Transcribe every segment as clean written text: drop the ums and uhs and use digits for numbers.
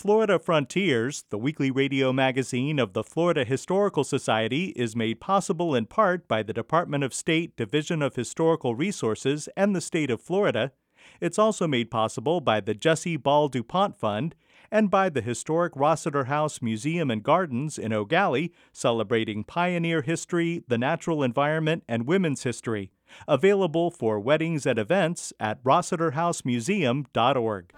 Florida Frontiers, the weekly radio magazine of the Florida Historical Society, is made possible in part by the Department of State Division of Historical Resources and the state of Florida. It's also made possible by the Jesse Ball DuPont Fund and by the historic Rossiter House Museum and Gardens in Eau Gallie, celebrating pioneer history, the natural environment, and women's history. Available for weddings and events at rossiterhousemuseum.org.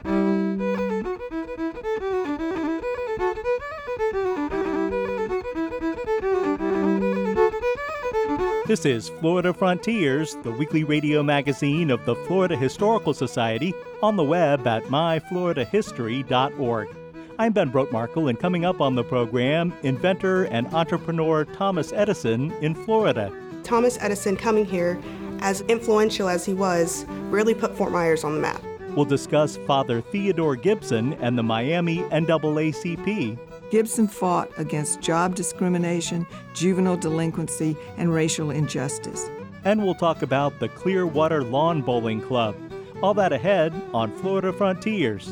This is Florida Frontiers, the weekly radio magazine of the Florida Historical Society, on the web at myfloridahistory.org. I'm Ben Brotmarkle, and coming up on the program, inventor and entrepreneur Thomas Edison in Florida. Thomas Edison, coming here, as influential as he was, really put Fort Myers on the map. We'll discuss Father Theodore Gibson and the Miami NAACP. Gibson fought against job discrimination, juvenile delinquency, and racial injustice. And we'll talk about the Clearwater Lawn Bowling Club. All that ahead on Florida Frontiers.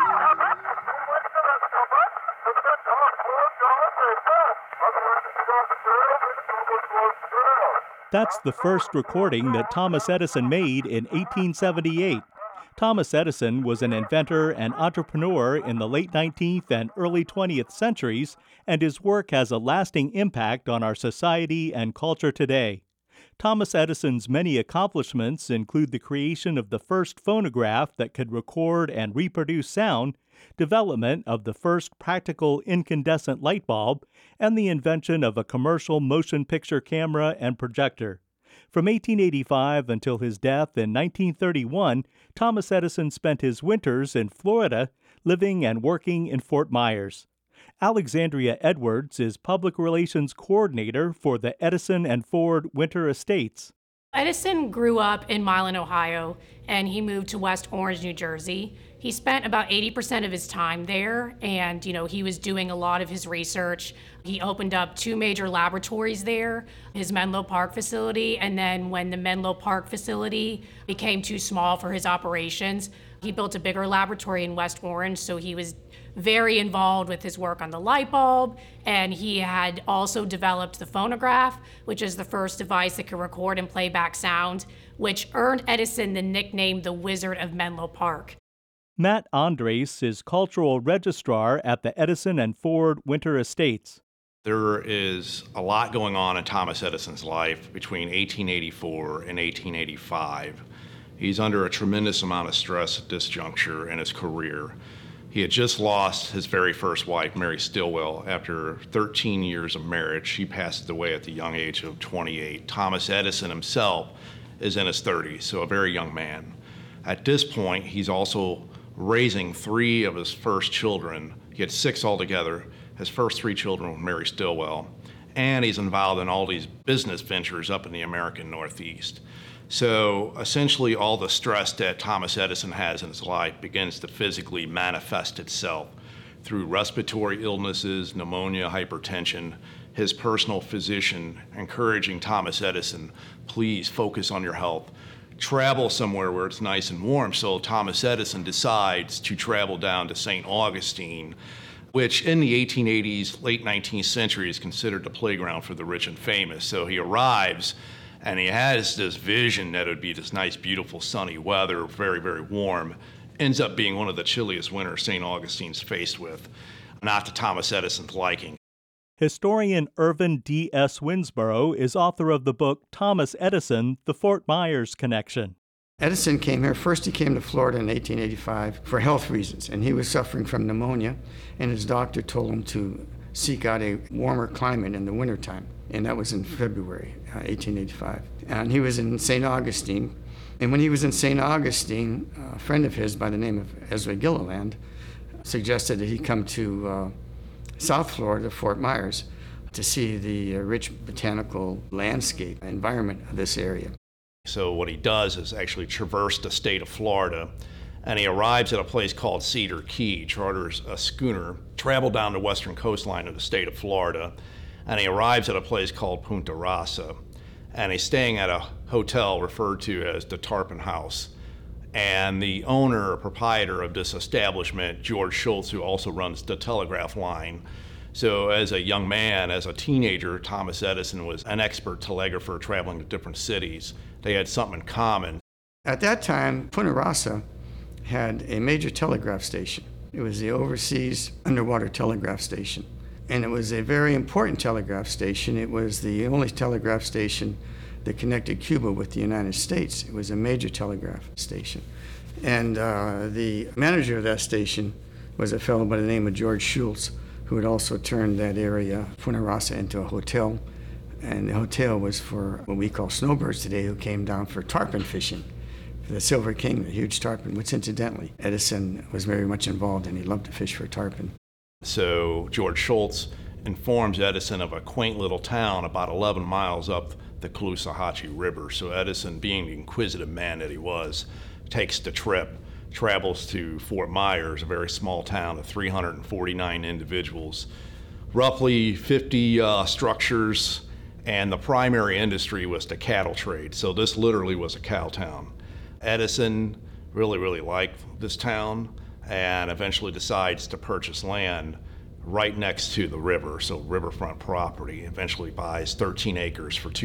That's the first recording that Thomas Edison made in 1878. Thomas Edison was an inventor and entrepreneur in the late 19th and early 20th centuries, and his work has a lasting impact on our society and culture today. Thomas Edison's many accomplishments include the creation of the first phonograph that could record and reproduce sound, development of the first practical incandescent light bulb, and the invention of a commercial motion picture camera and projector. From 1885 until his death in 1931, Thomas Edison spent his winters in Florida, living and working in Fort Myers. Alexandria Edwards is Public Relations Coordinator for the Edison and Ford Winter Estates. Edison grew up in Milan, Ohio, and he moved to West Orange, New Jersey. He spent about 80% of his time there, and he was doing a lot of his research. He opened up 2 major laboratories there, his Menlo Park facility, and then when the Menlo Park facility became too small for his operations, he built a bigger laboratory in West Orange, so he was very involved with his work on the light bulb, and he had also developed the phonograph, which is the first device that could record and play back sound, which earned Edison the nickname the Wizard of Menlo Park. Matt Andres is Cultural Registrar at the Edison and Ford Winter Estates. There is a lot going on in Thomas Edison's life between 1884 and 1885. He's under a tremendous amount of stress at this juncture in his career. He had just lost his very first wife, Mary Stilwell, after 13 years of marriage. She passed away at the young age of 28. Thomas Edison himself is in his 30s, so a very young man. At this point, he's also raising 3 of his first children. He had 6 altogether. His first 3 children with Mary Stilwell. And he's involved in all these business ventures up in the American Northeast. So essentially all the stress that Thomas Edison has in his life begins to physically manifest itself through respiratory illnesses, pneumonia, hypertension. His personal physician encouraging Thomas Edison, please focus on your health. Travel somewhere where it's nice and warm. So Thomas Edison decides to travel down to St. Augustine, which in the 1880s, late 19th century is considered the playground for the rich and famous. So he arrives and he has this vision that it would be this nice, beautiful, sunny weather, very, very warm. Ends up being one of the chilliest winters St. Augustine's faced with, not to Thomas Edison's liking. Historian Irvin D.S. Winsborough is author of the book Thomas Edison, The Fort Myers Connection. Edison came here. First, he came to Florida in 1885 for health reasons, and he was suffering from pneumonia, and his doctor told him to seek out a warmer climate in the wintertime, and that was in February 1885. And he was in St. Augustine, and when he was in St. Augustine, a friend of his by the name of Ezra Gilliland suggested that he come to South Florida, Fort Myers, to see the rich botanical landscape environment of this area. So what he does is actually traverse the state of Florida, and he arrives at a place called Cedar Key, charters a schooner, travel down the western coastline of the state of Florida, and he arrives at a place called Punta Rasa, and he's staying at a hotel referred to as the Tarpon House. And the owner or proprietor of this establishment, George Schultz, who also runs the telegraph line. So as a young man, as a teenager, Thomas Edison was an expert telegrapher traveling to different cities. They had something in common. At that time, Punta Rassa had a major telegraph station. It was the overseas underwater telegraph station. And it was a very important telegraph station. It was the only telegraph station that connected Cuba with the United States. It was a major telegraph station. And the manager of that station was a fellow by the name of George Schultz, who had also turned that area, Punta Rassa, into a hotel. And the hotel was for what we call snowbirds today, who came down for tarpon fishing, for the Silver King, the huge tarpon, which incidentally Edison was very much involved in. He loved to fish for tarpon. So George Schultz informs Edison of a quaint little town about 11 miles up the Caloosahatchee River. So Edison, being the inquisitive man that he was, takes the trip, travels to Fort Myers, a very small town of 349 individuals, roughly 50 structures, and the primary industry was the cattle trade. So this literally was a cow town. Edison really liked this town and eventually decides to purchase land right next to the river, so riverfront property. Eventually buys 13 acres for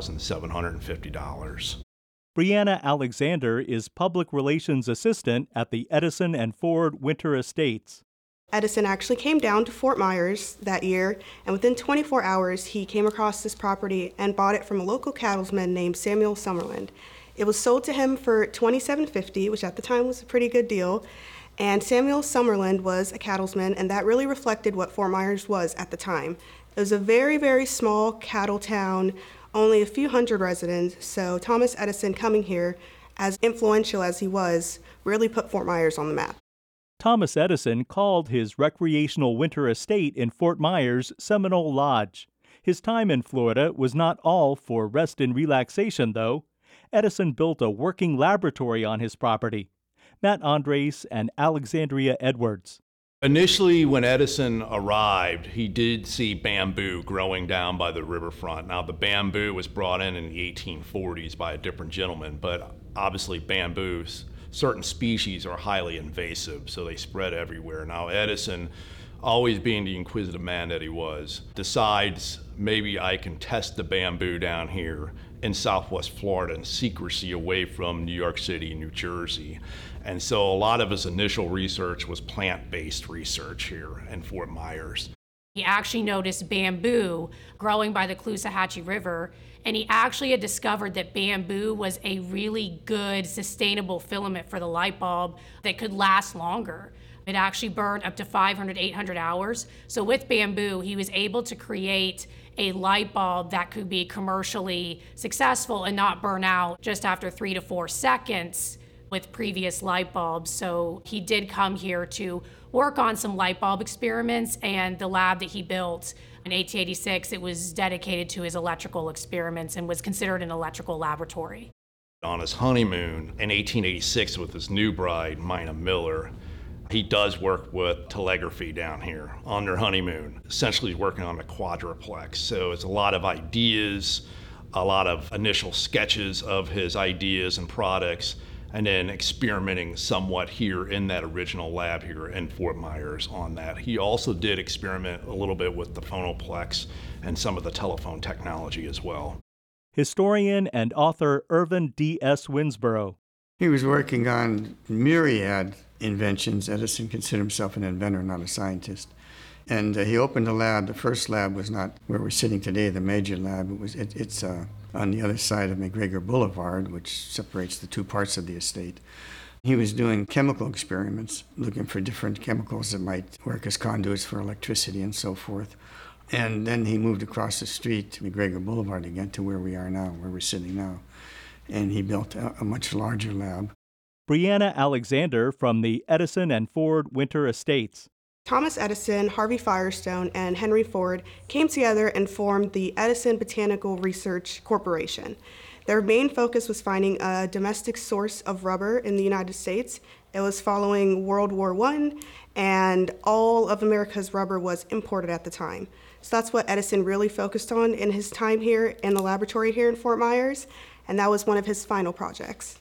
$2,750. Brianna Alexander is Public Relations Assistant at the Edison and Ford Winter Estates. Edison actually came down to Fort Myers that year, and within 24 hours, he came across this property and bought it from a local cattleman named Samuel Summerland. It was sold to him for $2,750, which at the time was a pretty good deal. And Samuel Summerland was a cattleman, and that really reflected what Fort Myers was at the time. It was a very small cattle town, only a few hundred residents, so Thomas Edison coming here, as influential as he was, really put Fort Myers on the map. Thomas Edison called his recreational winter estate in Fort Myers Seminole Lodge. His time in Florida was not all for rest and relaxation, though. Edison built a working laboratory on his property. Matt Andres and Alexandria Edwards. Initially, when Edison arrived, he did see bamboo growing down by the riverfront. Now, the bamboo was brought in the 1840s by a different gentleman, but obviously bamboos, certain species are highly invasive, so they spread everywhere. Now, Edison, always being the inquisitive man that he was, decides maybe I can test the bamboo down here in Southwest Florida in secrecy away from New York City and New Jersey. And so a lot of his initial research was plant-based research here in Fort Myers. He actually noticed bamboo growing by the Caloosahatchee River, and he actually had discovered that bamboo was a really good, sustainable filament for the light bulb that could last longer. It actually burned up to 500, 800 hours. So with bamboo, he was able to create a light bulb that could be commercially successful and not burn out just after 3 to 4 seconds with previous light bulbs. So he did come here to work on some light bulb experiments, and the lab that he built in 1886, it was dedicated to his electrical experiments and was considered an electrical laboratory. On his honeymoon in 1886 with his new bride, Mina Miller, he does work with telegraphy down here on their honeymoon. Essentially, he's working on a quadruplex. So it's a lot of ideas, a lot of initial sketches of his ideas and products, and then experimenting somewhat here in that original lab here in Fort Myers on that. He also did experiment a little bit with the phonoplex and some of the telephone technology as well. Historian and author Irvin D.S. Winsborough. He was working on myriad inventions. Edison considered himself an inventor, not a scientist. And he opened a lab. The first lab was not where we're sitting today, the major lab. It's on the other side of McGregor Boulevard, which separates the two parts of the estate. He was doing chemical experiments, looking for different chemicals that might work as conduits for electricity and so forth. And then he moved across the street to McGregor Boulevard again to where we are now, where we're sitting now. And he built a much larger lab. Brianna Alexander from the Edison and Ford Winter Estates. Thomas Edison, Harvey Firestone, and Henry Ford came together and formed the Edison Botanical Research Corporation. Their main focus was finding a domestic source of rubber in the United States. It was following World War I, and all of America's rubber was imported at the time. So that's what Edison really focused on in his time here in the laboratory here in Fort Myers, and that was one of his final projects.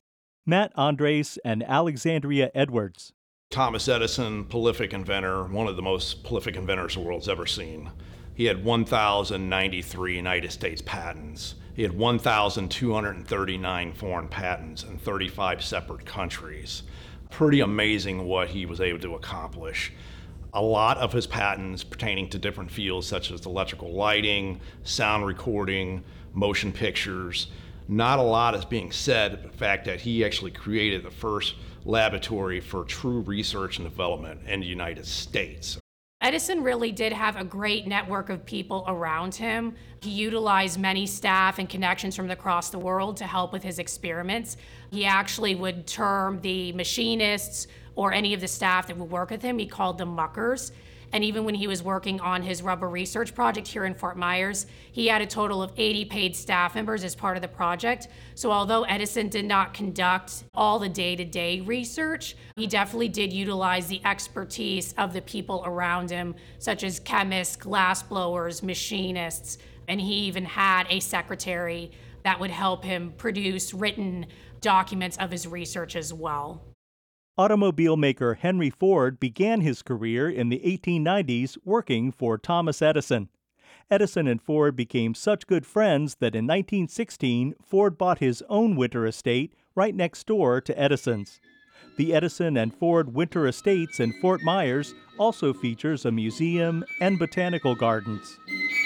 Matt Andres and Alexandria Edwards. Thomas Edison, prolific inventor, one of the most prolific inventors the world's ever seen. He had 1,093 United States patents. He had 1,239 foreign patents in 35 separate countries. Pretty amazing what he was able to accomplish. A lot of his patents pertaining to different fields such as electrical lighting, sound recording, motion pictures. Not a lot is being said of the fact that he actually created the first laboratory for true research and development in the United States. Edison really did have a great network of people around him. He utilized many staff and connections from across the world to help with his experiments. He actually would term the machinists or any of the staff that would work with him, he called them muckers. And even when he was working on his rubber research project here in Fort Myers, he had a total of 80 paid staff members as part of the project. So although Edison did not conduct all the day-to-day research, he definitely did utilize the expertise of the people around him, such as chemists, glassblowers, machinists, and he even had a secretary that would help him produce written documents of his research as well. Automobile maker Henry Ford began his career in the 1890s working for Thomas Edison. Edison and Ford became such good friends that in 1916, Ford bought his own winter estate right next door to Edison's. The Edison and Ford Winter Estates in Fort Myers also features a museum and botanical gardens.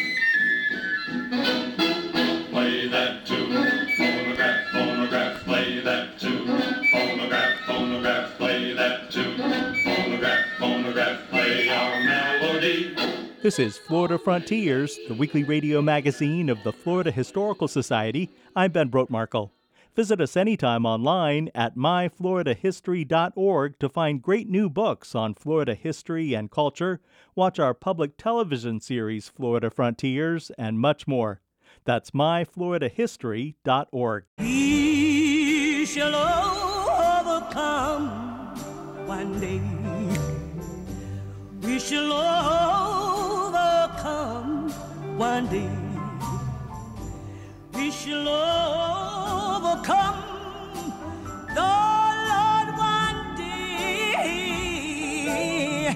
Play that tune, phonograph, phonograph, play that tune, phonograph, phonograph, play that tune, phonograph, phonograph, play our melody. This is Florida Frontiers, the weekly radio magazine of the Florida Historical Society. I'm Ben Brotmarkle. Visit us anytime online at myfloridahistory.org to find great new books on Florida history and culture, watch our public television series Florida Frontiers, and much more. That's myfloridahistory.org. We shall overcome one day. We shall overcome one day. We shall overcome the Lord one day.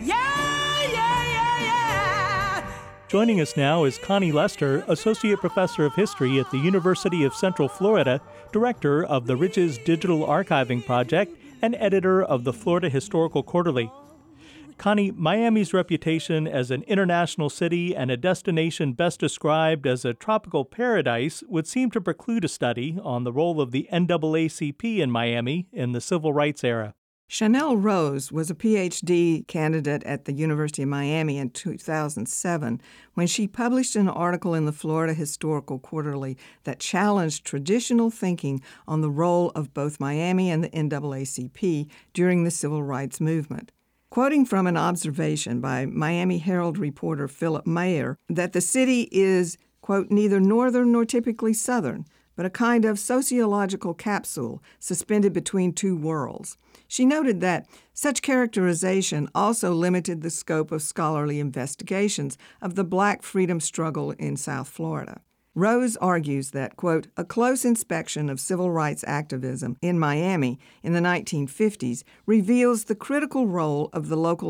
Yeah. Joining us now is Connie Lester, Associate Professor of History at the University of Central Florida, Director of the Riches Digital Archiving Project, and editor of the Florida Historical Quarterly. Connie, Miami's reputation as an international city and a destination best described as a tropical paradise would seem to preclude a study on the role of the NAACP in Miami in the civil rights era. Chanel Rose was a Ph.D. candidate at the University of Miami in 2007 when she published an article in the Florida Historical Quarterly that challenged traditional thinking on the role of both Miami and the NAACP during the civil rights movement. Quoting from an observation by Miami Herald reporter Philip Mayer that the city is, quote, neither northern nor typically southern, but a kind of sociological capsule suspended between two worlds. She noted that such characterization also limited the scope of scholarly investigations of the Black freedom struggle in South Florida. Rose argues that, quote, a close inspection of civil rights activism in Miami in the 1950s reveals the critical role of the local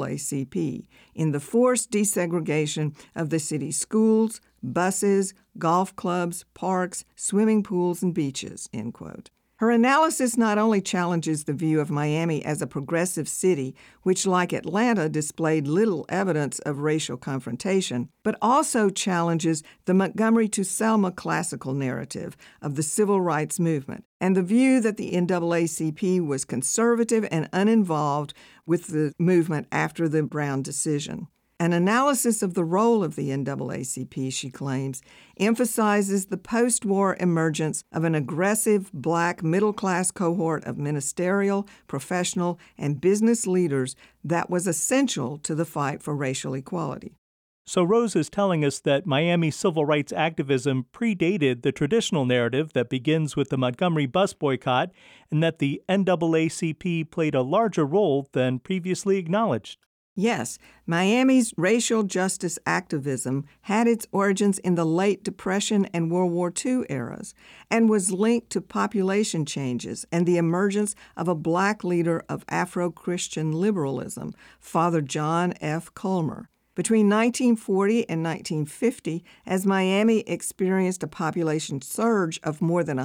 NAACP in the forced desegregation of the city's schools, buses, golf clubs, parks, swimming pools, and beaches, end quote. Her analysis not only challenges the view of Miami as a progressive city, which, like Atlanta, displayed little evidence of racial confrontation, but also challenges the Montgomery to Selma classical narrative of the civil rights movement and the view that the NAACP was conservative and uninvolved with the movement after the Brown decision. An analysis of the role of the NAACP, she claims, emphasizes the post-war emergence of an aggressive Black middle-class cohort of ministerial, professional, and business leaders that was essential to the fight for racial equality. So Rose is telling us that Miami civil rights activism predated the traditional narrative that begins with the Montgomery bus boycott, and that the NAACP played a larger role than previously acknowledged. Yes, Miami's racial justice activism had its origins in the late Depression and World War II eras and was linked to population changes and the emergence of a black leader of Afro-Christian liberalism, Father John F. Culmer. Between 1940 and 1950, as Miami experienced a population surge of more than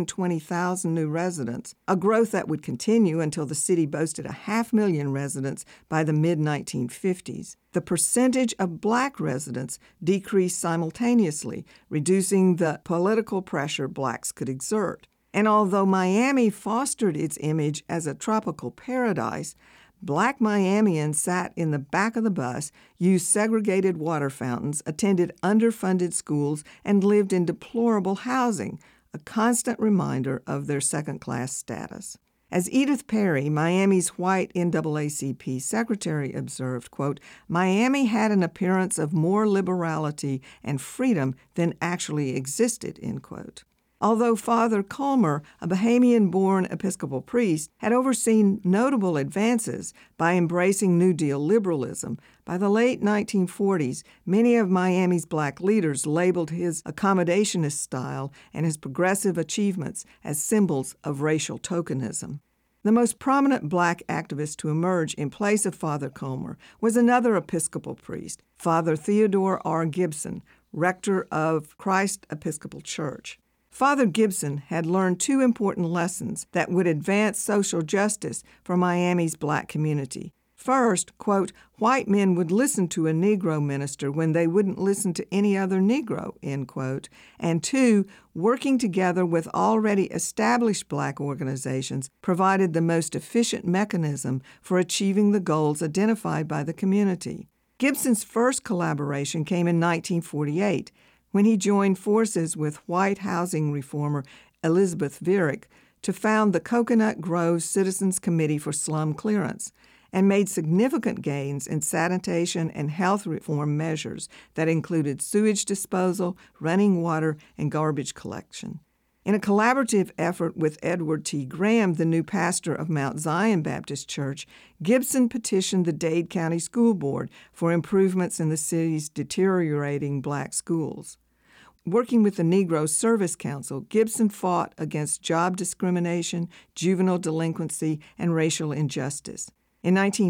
120,000 new residents, a growth that would continue until the city boasted 500,000 residents by the mid-1950s, the percentage of black residents decreased simultaneously, reducing the political pressure blacks could exert. And although Miami fostered its image as a tropical paradise, Black Miamians sat in the back of the bus, used segregated water fountains, attended underfunded schools, and lived in deplorable housing, a constant reminder of their second-class status. As Edith Perry, Miami's white NAACP secretary, observed, quote, "Miami had an appearance of more liberality and freedom than actually existed," end quote. Although Father Culmer, a Bahamian-born Episcopal priest, had overseen notable advances by embracing New Deal liberalism, by the late 1940s, many of Miami's black leaders labeled his accommodationist style and his progressive achievements as symbols of racial tokenism. The most prominent black activist to emerge in place of Father Culmer was another Episcopal priest, Father Theodore R. Gibson, rector of Christ Episcopal Church. Father Gibson had learned two important lessons that would advance social justice for Miami's black community. First, quote, "White men would listen to a Negro minister when they wouldn't listen to any other Negro," end quote. And two, working together with already established black organizations provided the most efficient mechanism for achieving the goals identified by the community. Gibson's first collaboration came in 1948, when he joined forces with white housing reformer Elizabeth Vyrick to found the Coconut Grove Citizens Committee for Slum Clearance, and made significant gains in sanitation and health reform measures that included sewage disposal, running water, and garbage collection. In a collaborative effort with Edward T. Graham, the new pastor of Mount Zion Baptist Church, Gibson petitioned the Dade County School Board for improvements in the city's deteriorating black schools. Working with the Negro Service Council, Gibson fought against job discrimination, juvenile delinquency, and racial injustice. In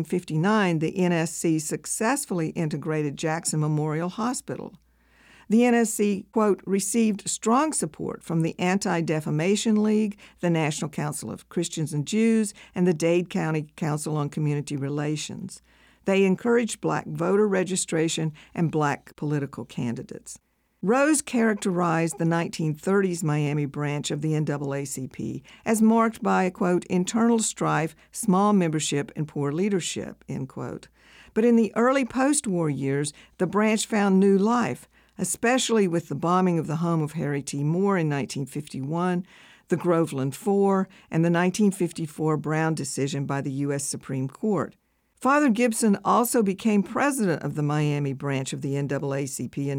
1959, the NSC successfully integrated Jackson Memorial Hospital. The NSC, quote, received strong support from the Anti-Defamation League, the National Council of Christians and Jews, and the Dade County Council on Community Relations. They encouraged black voter registration and black political candidates. Rose characterized the 1930s Miami branch of the NAACP as marked by, quote, internal strife, small membership, and poor leadership, end quote. But in the early post-war years, the branch found new life, especially with the bombing of the home of Harry T. Moore in 1951, the Groveland Four, and the 1954 Brown decision by the U.S. Supreme Court. Father Gibson also became president of the Miami branch of the NAACP in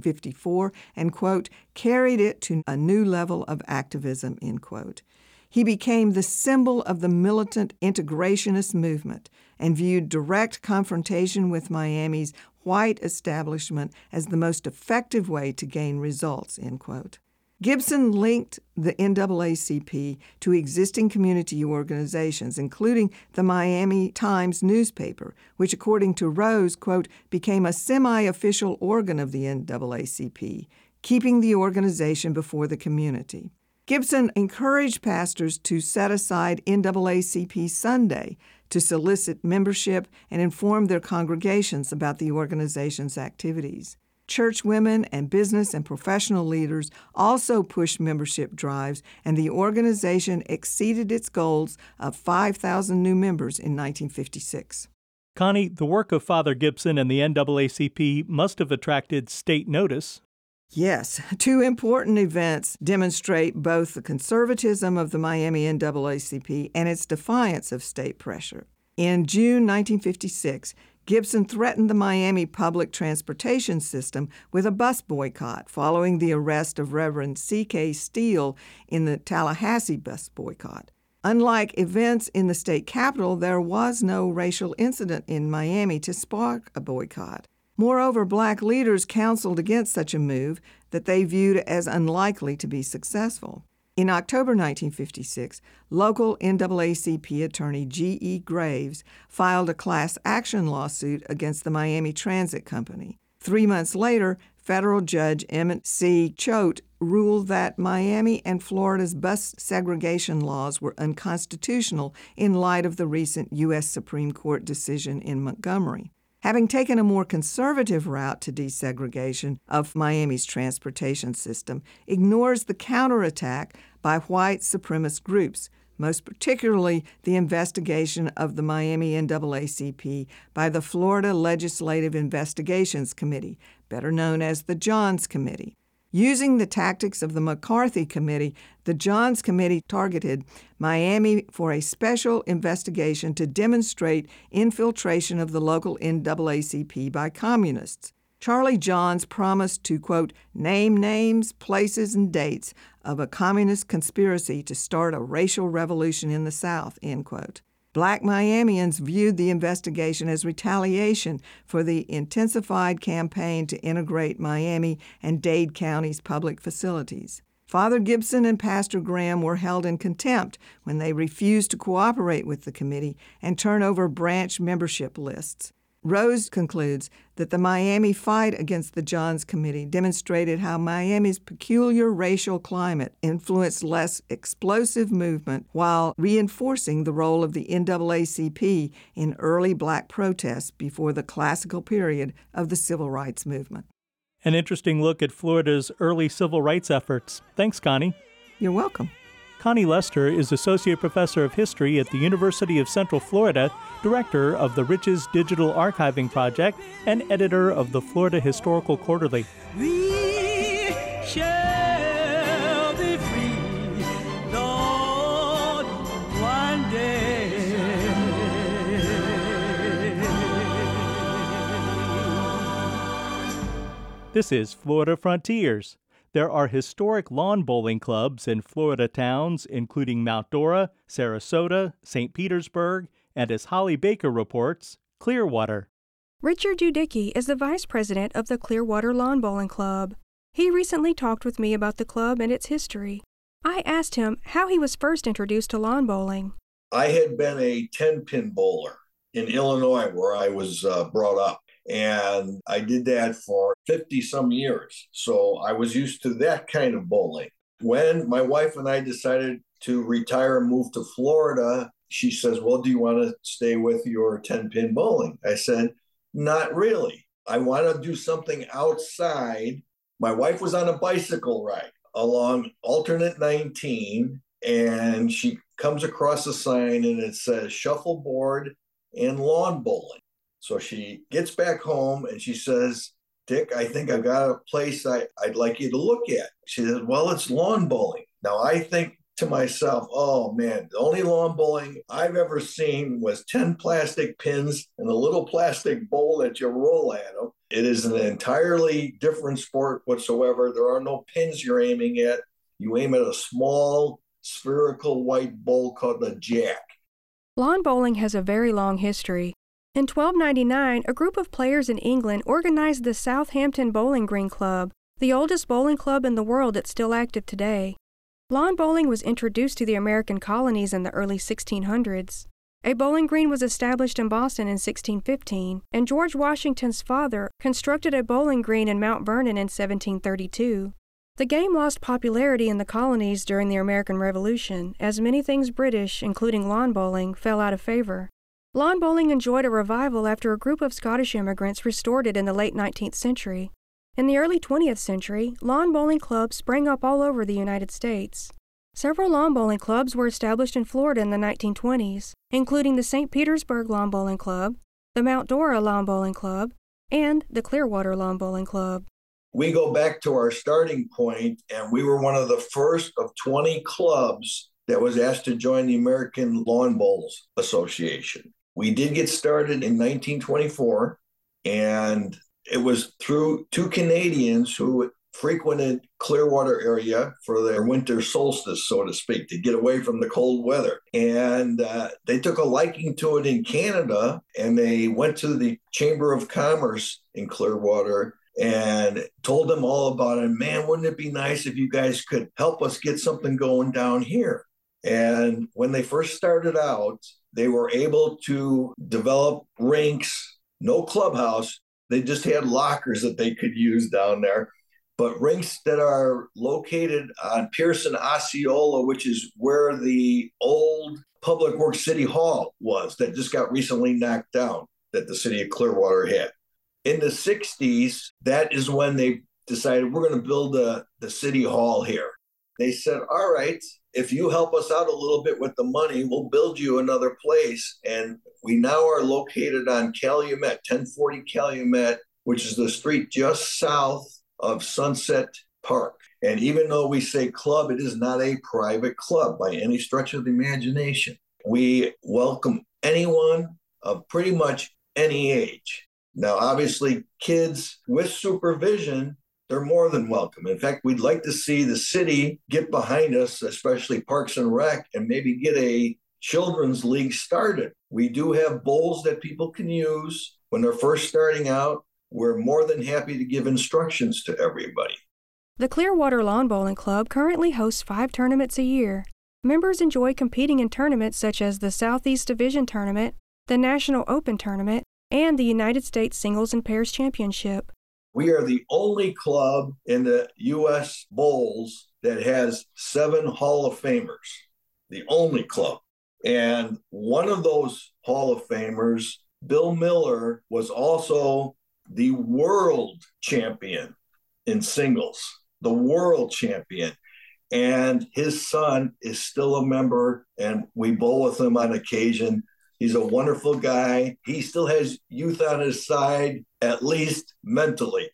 1954 and, quote, carried it to a new level of activism, end quote. He became the symbol of the militant integrationist movement and viewed direct confrontation with Miami's white establishment as the most effective way to gain results, end quote. Gibson linked the NAACP to existing community organizations, including the Miami Times newspaper, which, according to Rose, quote, became a semi-official organ of the NAACP, keeping the organization before the community. Gibson encouraged pastors to set aside NAACP Sunday to solicit membership and inform their congregations about the organization's activities. Church women and business and professional leaders also pushed membership drives, and the organization exceeded its goals of 5,000 new members in 1956. Connie, the work of Father Gibson and the NAACP must have attracted state notice. Yes, two important events demonstrate both the conservatism of the Miami NAACP and its defiance of state pressure. In June 1956, Gibson threatened the Miami public transportation system with a bus boycott following the arrest of Reverend C.K. Steele in the Tallahassee bus boycott. Unlike events in the state capitol, there was no racial incident in Miami to spark a boycott. Moreover, black leaders counseled against such a move that they viewed as unlikely to be successful. In October 1956, local NAACP attorney G.E. Graves filed a class action lawsuit against the Miami Transit Company. 3 months later, federal judge Emmett C. Choate ruled that Miami and Florida's bus segregation laws were unconstitutional in light of the recent U.S. Supreme Court decision in Montgomery. Having taken a more conservative route to desegregation of Miami's transportation system, ignores the counterattack by white supremacist groups, most particularly the investigation of the Miami NAACP by the Florida Legislative Investigations Committee, better known as the Johns Committee. Using the tactics of the McCarthy Committee, the Johns Committee targeted Miami for a special investigation to demonstrate infiltration of the local NAACP by communists. Charlie Johns promised to, quote, name names, places, and dates of a communist conspiracy to start a racial revolution in the South, end quote. Black Miamians viewed the investigation as retaliation for the intensified campaign to integrate Miami and Dade County's public facilities. Father Gibson and Pastor Graham were held in contempt when they refused to cooperate with the committee and turn over branch membership lists. Rose concludes that the Miami fight against the Johns Committee demonstrated how Miami's peculiar racial climate influenced less explosive movement while reinforcing the role of the NAACP in early black protests before the classical period of the civil rights movement. An interesting look at Florida's early civil rights efforts. Thanks, Connie. You're welcome. Connie Lester is Associate Professor of History at the University of Central Florida, Director of the Riches Digital Archiving Project, and Editor of the Florida Historical Quarterly. We shall be free, Lord, one day. This is Florida Frontiers. There are historic lawn bowling clubs in Florida towns, including Mount Dora, Sarasota, St. Petersburg, and as Holly Baker reports, Clearwater. Richard Judicki is the vice president of the Clearwater Lawn Bowling Club. He recently talked with me about the club and its history. I asked him how he was first introduced to lawn bowling. I had been a 10-pin bowler in Illinois, where I was brought up. And I did that for 50-some years. So I was used to that kind of bowling. When my wife and I decided to retire and move to Florida, she says, well, do you want to stay with your 10-pin bowling? I said, not really. I want to do something outside. My wife was on a bicycle ride along alternate 19, and she comes across a sign and it says shuffleboard and lawn bowling. So she gets back home and she says, Dick, I think I've got a place I'd like you to look at. She says, well, it's lawn bowling. Now I think to myself, oh man, the only lawn bowling I've ever seen was 10 plastic pins and a little plastic bowl that you roll at them. It is an entirely different sport whatsoever. There are no pins you're aiming at. You aim at a small spherical white bowl called a jack. Lawn bowling has a very long history. In 1299, a group of players in England organized the Southampton Bowling Green Club, the oldest bowling club in the world that's still active today. Lawn bowling was introduced to the American colonies in the early 1600s. A bowling green was established in Boston in 1615, and George Washington's father constructed a bowling green in Mount Vernon in 1732. The game lost popularity in the colonies during the American Revolution, as many things British, including lawn bowling, fell out of favor. Lawn bowling enjoyed a revival after a group of Scottish immigrants restored it in the late 19th century. In the early 20th century, lawn bowling clubs sprang up all over the United States. Several lawn bowling clubs were established in Florida in the 1920s, including the St. Petersburg Lawn Bowling Club, the Mount Dora Lawn Bowling Club, and the Clearwater Lawn Bowling Club. We go back to our starting point, and we were one of the first of 20 clubs that was asked to join the American Lawn Bowls Association. We did get started in 1924, and it was through two Canadians who frequented Clearwater area for their winter solstice, so to speak, to get away from the cold weather. And they took a liking to it in Canada, and they went to the Chamber of Commerce in Clearwater and told them all about it. Man, wouldn't it be nice if you guys could help us get something going down here? And when they first started out, they were able to develop rinks, no clubhouse. They just had lockers that they could use down there. But rinks that are located on Pearson Osceola, which is where the old Public Works City Hall was that just got recently knocked down, that the city of Clearwater had. In the 60s, that is when they decided we're going to build the city hall here. They said, all right, if you help us out a little bit with the money, we'll build you another place. And we now are located on Calumet, 1040 Calumet, which is the street just south of Sunset Park. And even though we say club, it is not a private club by any stretch of the imagination. We welcome anyone of pretty much any age. Now, obviously, kids with supervision, they're more than welcome. In fact, we'd like to see the city get behind us, especially Parks and Rec, and maybe get a children's league started. We do have bowls that people can use when they're first starting out. We're more than happy to give instructions to everybody. The Clearwater Lawn Bowling Club currently hosts 5 tournaments a year. Members enjoy competing in tournaments such as the Southeast Division Tournament, the National Open Tournament, and the United States Singles and Pairs Championship. We are the only club in the U.S. Bowls that has 7 Hall of Famers, the only club. And one of those Hall of Famers, Bill Miller, was also the world champion in singles, the world champion. And his son is still a member, and we bowl with him on occasion. He's a wonderful guy. He still has youth on his side, at least mentally.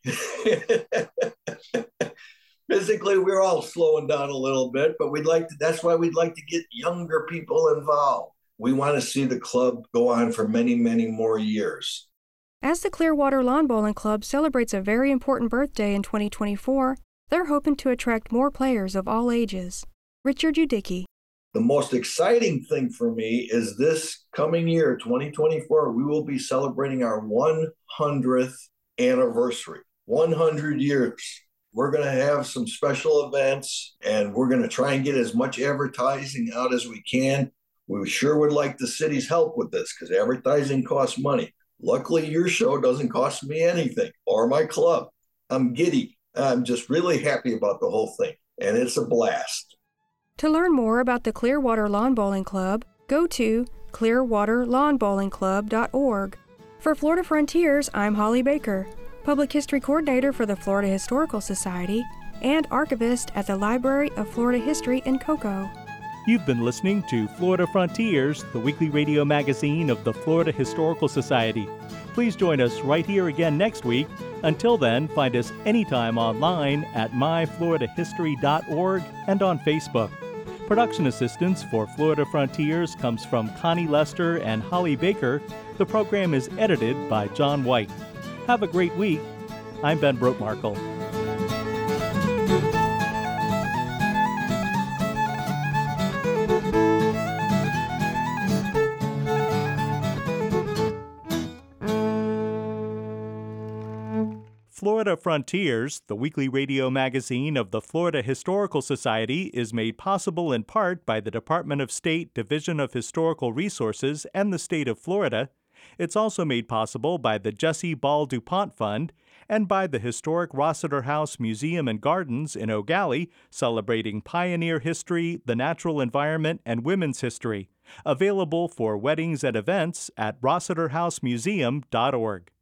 Physically, we're all slowing down a little bit, but that's why we'd like to get younger people involved. We want to see the club go on for many, many more years. As the Clearwater Lawn Bowling Club celebrates a very important birthday in 2024, they're hoping to attract more players of all ages. Richard Udicki. The most exciting thing for me is this coming year, 2024, we will be celebrating our 100th anniversary, 100 years. We're going to have some special events, and we're going to try and get as much advertising out as we can. We sure would like the city's help with this because advertising costs money. Luckily, your show doesn't cost me anything, or my club. I'm giddy. I'm just really happy about the whole thing, and it's a blast. To learn more about the Clearwater Lawn Bowling Club, go to clearwaterlawnbowlingclub.org. For Florida Frontiers, I'm Holly Baker, Public History Coordinator for the Florida Historical Society and Archivist at the Library of Florida History in Cocoa. You've been listening to Florida Frontiers, the weekly radio magazine of the Florida Historical Society. Please join us right here again next week. Until then, find us anytime online at myfloridahistory.org and on Facebook. Production assistance for Florida Frontiers comes from Connie Lester and Holly Baker. The program is edited by John White. Have a great week. I'm Ben Brotmarkle. Florida Frontiers, the weekly radio magazine of the Florida Historical Society, is made possible in part by the Department of State Division of Historical Resources and the state of Florida. It's also made possible by the Jesse Ball DuPont Fund and by the historic Rossiter House Museum and Gardens in Eau Gallie, celebrating pioneer history, the natural environment, and women's history. Available for weddings and events at rossiterhousemuseum.org.